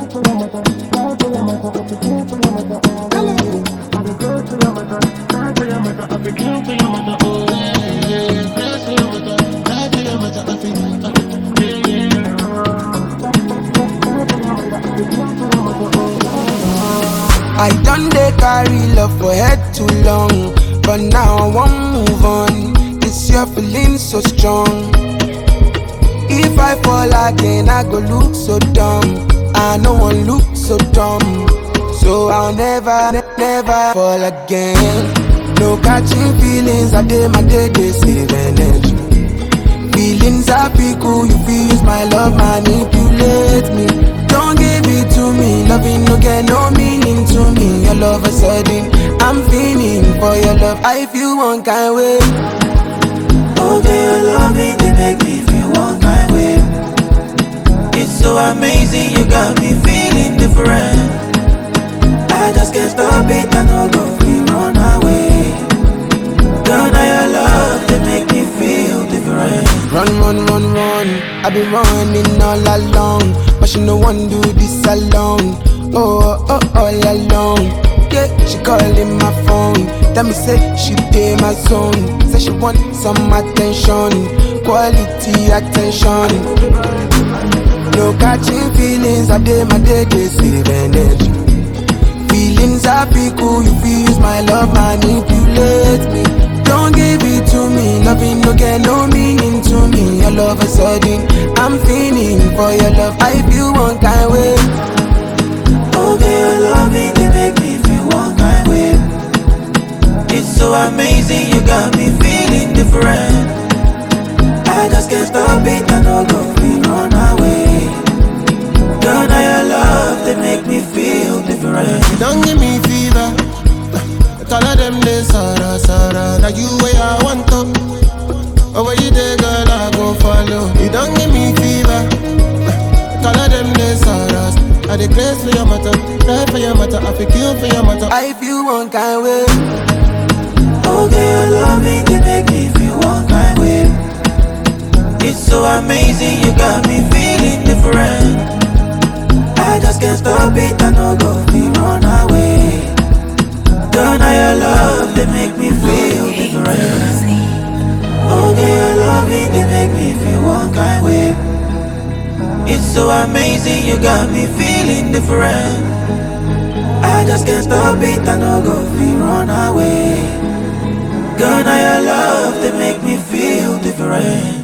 I done dey carry love for head too long, but now I won't move on. This year feeling so strong. If I fall again, I go look so dumb. I no one look so dumb, so I'll never fall again. No catching feelings, I day my day save energy. Feelings happy, cool, you feel use my love, manipulate me. Don't give it to me, loving no get no meaning to me. All of a sudden, I'm feeling for your love. I feel one kind way. Oh, your loving, they make me feel one kind way. It's so amazing, you got me feeling different. I just can't stop it, I know go free, run away. Girl, now your love, they make me feel different. Run, I be running all along, but she no one do this alone. Oh, all alone. Yeah, she calling my phone, tell me say she pay my zone. Say she want some attention, quality attention. No catching feelings, I day my day save energy. Feelings happy, cool, you feel use my love, manipulate me. Don't give it to me, loving no get no meaning to me. All of a sudden, I'm feeling for your love, I feel one kind way. Oh, your loving, they make me feel one kind way. It's so amazing, you got me feeling different. I just can't stop it, I know go free, run away. Girl, now your love, they make me feel different. You don't give me fever, all of them they sorrow. Now you way I want to, oh where you there girl I go follow. You don't give me fever, all of them they sorrow. I dey craze for your matter, die for your matter, I feel kill for your matter. I feel one kind way. Oh, your loving, they make me feel one kind way. It's so amazing, you got me feeling different. I just can't stop it, I know go free, run away. Girl, now your love, they make me feel different. Oh, your loving, they make me feel one kind way. It's so amazing, you got me feeling different. I just can't stop it, I know go free, run away. Girl, now your love, they make me feel different.